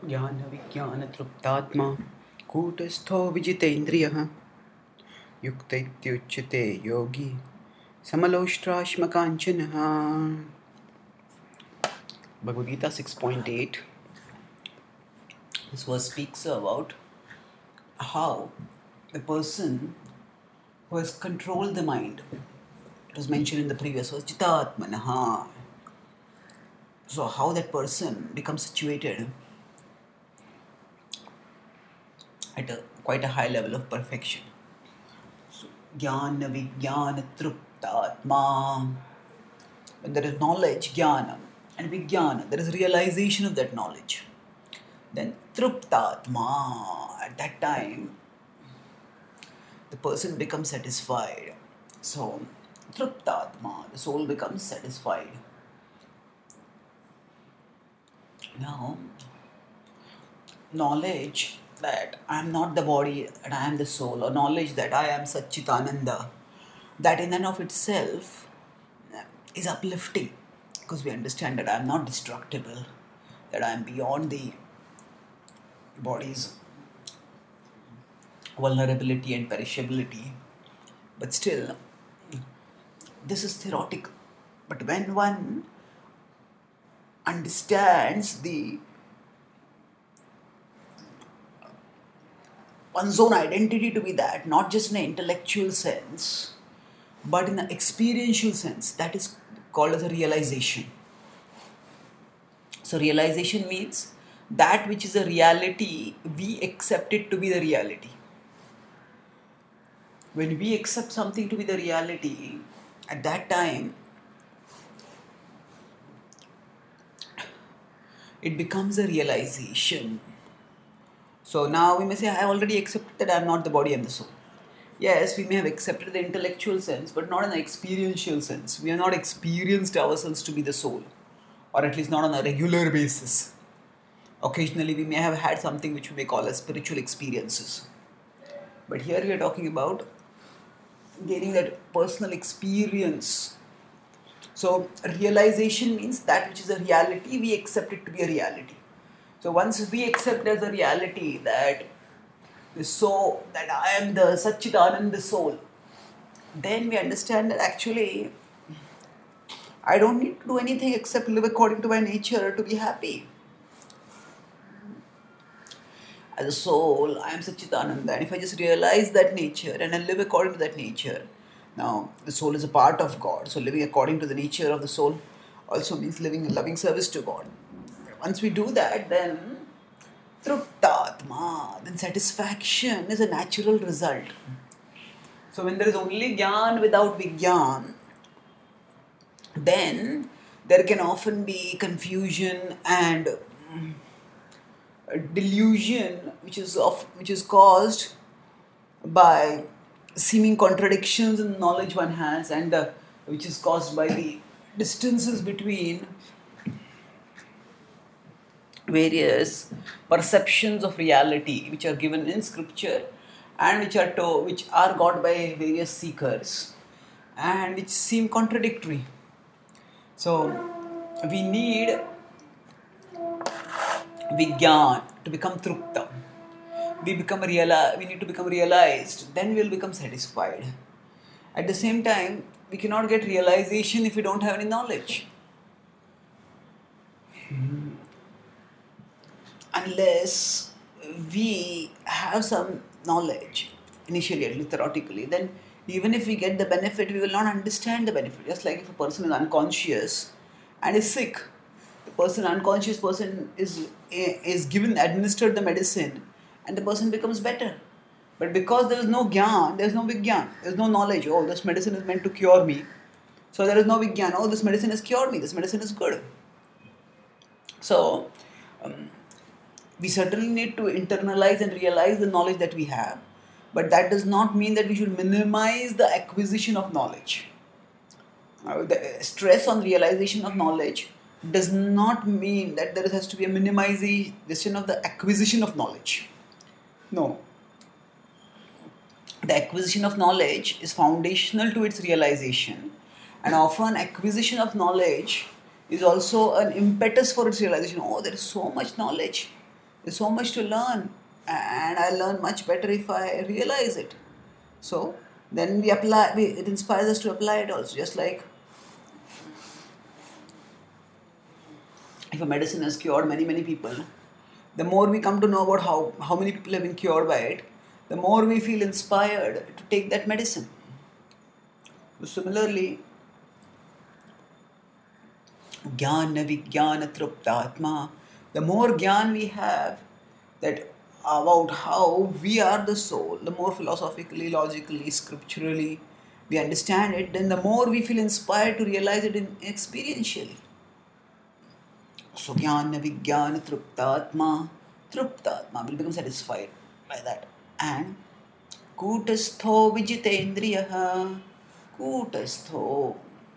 ज्ञानविज्ञानतृप्तात्मा कूटस्थो विजितेन्द्रियः युक्त इत्युच्यते योगी समलोष्टाश्मकाञ्चनः. Bhagavad Gita 6.8. This verse speaks about how the person who has controlled the mind, it was mentioned in the previous verse, Chitatmanaha. So how that person becomes situated at quite a high level of perfection. So, Jnana Vijnana Truptatma. When there is knowledge, Jnana, and Vijnana, there is realization of that knowledge. Then Truptatma, at that time, the person becomes satisfied. So, Truptatma, the soul becomes satisfied. Now, knowledge that I am not the body and I am the soul, or knowledge that I am Satchitananda, that in and of itself is uplifting, because we understand that I am not destructible, that I am beyond the body's vulnerability and perishability. But still, this is theoretical. But when one understands one's own identity to be that, not just in an intellectual sense, but in an experiential sense, that is called as a realization. So realization means that which is a reality, we accept it to be the reality. When we accept something to be the reality, at that time, it becomes a realization. So now we may say, I already accepted that I am not the body and the soul. Yes, we may have accepted the intellectual sense, but not in the experiential sense. We have not experienced ourselves to be the soul, or at least not on a regular basis. Occasionally, we may have had something which we may call as spiritual experiences. But here we are talking about gaining that personal experience. So, realization means that which is a reality, we accept it to be a reality. So, once we accept as a reality that that I am the Satchitananda soul, then we understand that actually I don't need to do anything except live according to my nature to be happy. As a soul, I am Satchitananda, and if I just realize that nature and I live according to that nature, now the soul is a part of God, so living according to the nature of the soul also means living in loving service to God. Once we do that, then Truptatma, then satisfaction is a natural result. So when there is only Jnana without Vijnana, then there can often be confusion and delusion, which is caused by seeming contradictions in the knowledge one has, and which is caused by the distances between various perceptions of reality which are given in scripture and which are got by various seekers and which seem contradictory. So we need Vigyan to become Trupta. We need to become realized, then we will become satisfied. At the same time, we cannot get realization if we don't have any knowledge. Unless we have some knowledge, initially at least theoretically, then even if we get the benefit, we will not understand the benefit. Just like if a person is unconscious and is sick, the unconscious person is administered the medicine, and the person becomes better. But because there is no gyan, there is no vigyan, there is no knowledge. Oh, this medicine is meant to cure me. So there is no vigyan. Oh, this medicine has cured me. This medicine is good. So we certainly need to internalize and realize the knowledge that we have. But that does not mean that we should minimize the acquisition of knowledge. The stress on realization of knowledge does not mean that there has to be a minimization of the acquisition of knowledge. No. The acquisition of knowledge is foundational to its realization, and often acquisition of knowledge is also an impetus for its realization. Oh, there is so much knowledge. There's so much to learn, and I learn much better if I realize it. So then we apply. It inspires us to apply it also. Just like if a medicine has cured many people, the more we come to know about how many people have been cured by it, the more we feel inspired to take that medicine. So similarly, Jnana Vijnana Truptatma, the more Gyan we have that about how we are the soul, the more philosophically, logically, scripturally we understand it, then the more we feel inspired to realize it experientially. So Jnana Vijnana Truptatma will become satisfied by that. And Kutastho Vijitendriyaha, Kutastho.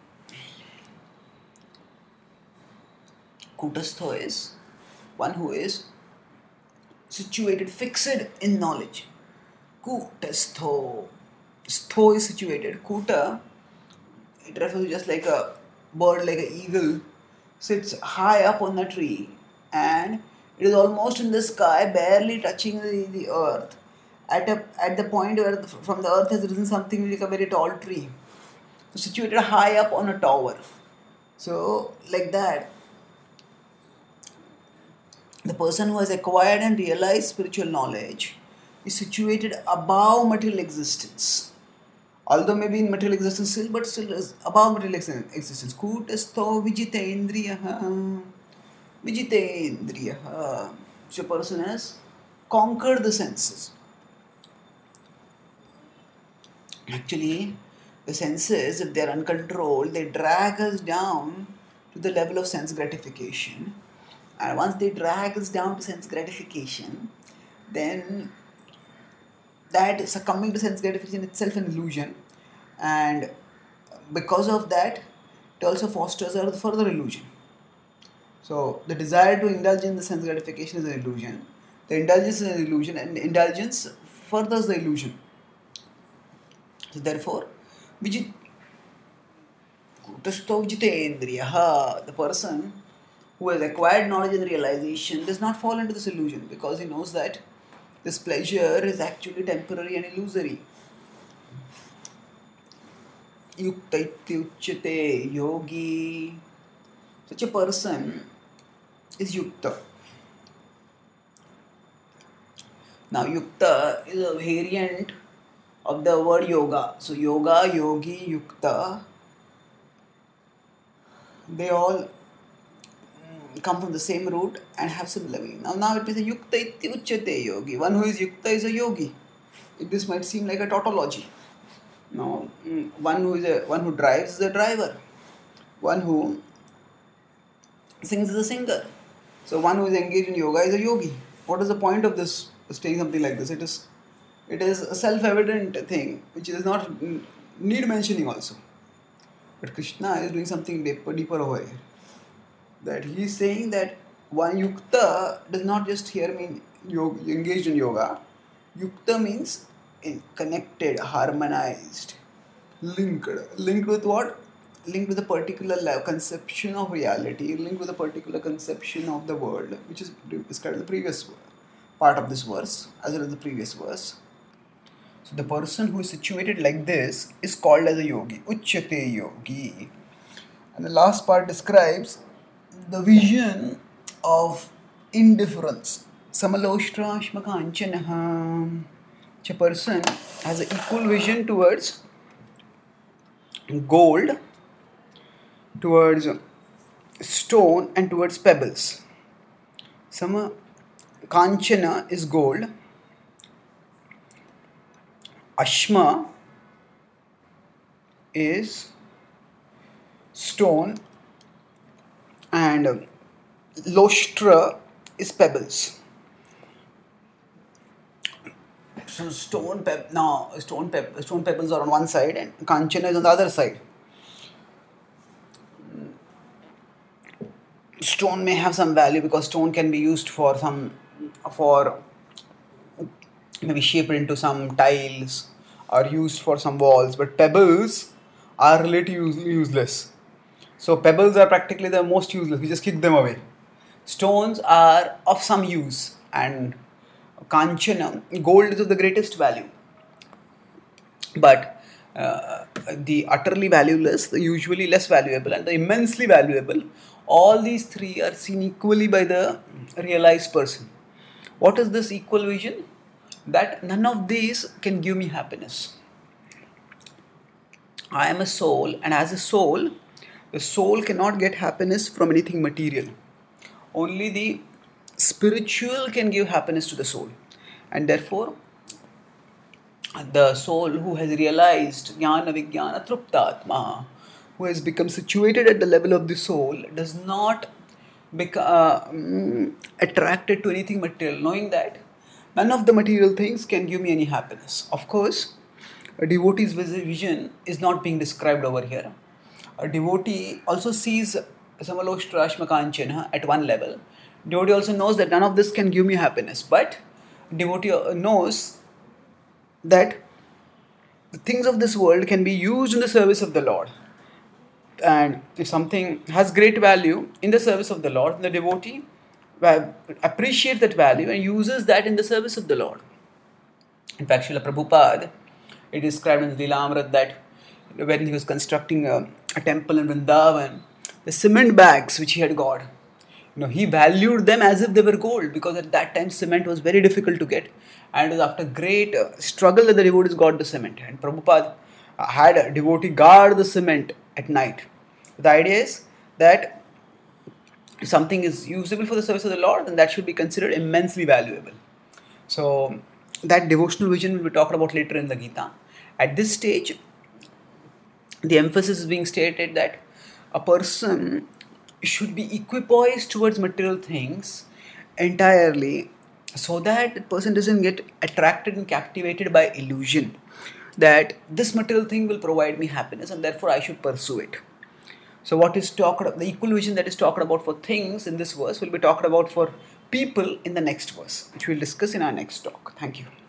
Kutastho is one who is situated, fixed in knowledge. Kutastho. Stho is situated. Kuta, it refers to just like a bird, like an eagle, sits high up on a tree and it is almost in the sky, barely touching the earth. At the point where from the earth has risen something like a very tall tree. So situated high up on a tower. So, like that, the person who has acquired and realized spiritual knowledge is situated above material existence. Although maybe in material existence still, but still is above material existence. Kutastho Vijitendriyaha. Vijitendriyaha. So a person has conquered the senses. Actually, the senses, if they are uncontrolled, they drag us down to the level of sense gratification. And once they drag us down to sense gratification, then that succumbing to sense gratification itself an illusion. And because of that, it also fosters a further illusion. So the desire to indulge in the sense gratification is an illusion. The indulgence is an illusion, and indulgence furthers the illusion. So therefore, the person who has acquired knowledge and realization does not fall into this illusion because he knows that this pleasure is actually temporary and illusory. Yukta ityuchyate yogi. Such a person is yukta. Now, yukta is a variant of the word yoga. So, yoga, yogi, yukta, they all come from the same root and have similar meaning. Now it is a yukta ityuchyate yogi. One who is yukta is a yogi. This might seem like a tautology. Now, one who drives is a driver. One who sings is a singer. So one who is engaged in yoga is a yogi. What is the point of this saying something like this? It is a self-evident thing which does not need mentioning also. But Krishna is doing something deeper over here. That he is saying that one yukta does not just here mean engaged in yoga. Yukta means connected, harmonized, linked. Linked with what? Linked with a particular conception of reality, linked with a particular conception of the world, which is described in the previous part of this verse, as well as the previous verse. So the person who is situated like this is called as a yogi, Uchyate yogi. And the last part describes the vision of indifference. Samaloshtra shmakanchanaha. A person has an equal vision towards gold, towards stone, and towards pebbles. Sama Kanchana is gold. Ashma is stone, and Loshtra is pebbles. So stone pebbles are on one side and Kanchana is on the other side. Stone may have some value because stone can be used for maybe shaped into some tiles or used for some walls, but pebbles are relatively useless. So pebbles are practically the most useless. We just kick them away. Stones are of some use. and Kanchana, gold is of the greatest value. But the utterly valueless, the usually less valuable, and the immensely valuable, all these three are seen equally by the realized person. What is this equal vision? That none of these can give me happiness. I am a soul, and as a soul, the soul cannot get happiness from anything material. Only the spiritual can give happiness to the soul, and therefore the soul who has realized jnana vijnana truptatma, who has become situated at the level of the soul, does not become attracted to anything material, knowing that none of the material things can give me any happiness. Of course, a devotee's vision is not being described over here. A devotee also sees Samaloshtra Ashmakanchana at one level. Devotee also knows that none of this can give me happiness, but devotee knows that the things of this world can be used in the service of the Lord. And if something has great value in the service of the Lord, the devotee appreciates that value and uses that in the service of the Lord. In fact, Srila Prabhupada, it is described in the Lilamrit that when he was constructing a temple in Vrindavan, the cement bags which he had got, he valued them as if they were gold, because at that time cement was very difficult to get, and it was after great struggle that the devotees got the cement. And Prabhupada had a devotee guard the cement at night. The idea is that if something is usable for the service of the Lord, then that should be considered immensely valuable. So that devotional vision will be talked about later in the Gita. At this stage, the emphasis is being stated that a person should be equipoised towards material things entirely, so that the person doesn't get attracted and captivated by illusion that this material thing will provide me happiness and therefore I should pursue it. So what is talked about, the equal vision that is talked about for things in this verse will be talked about for people in the next verse, which we'll discuss in our next talk. Thank you.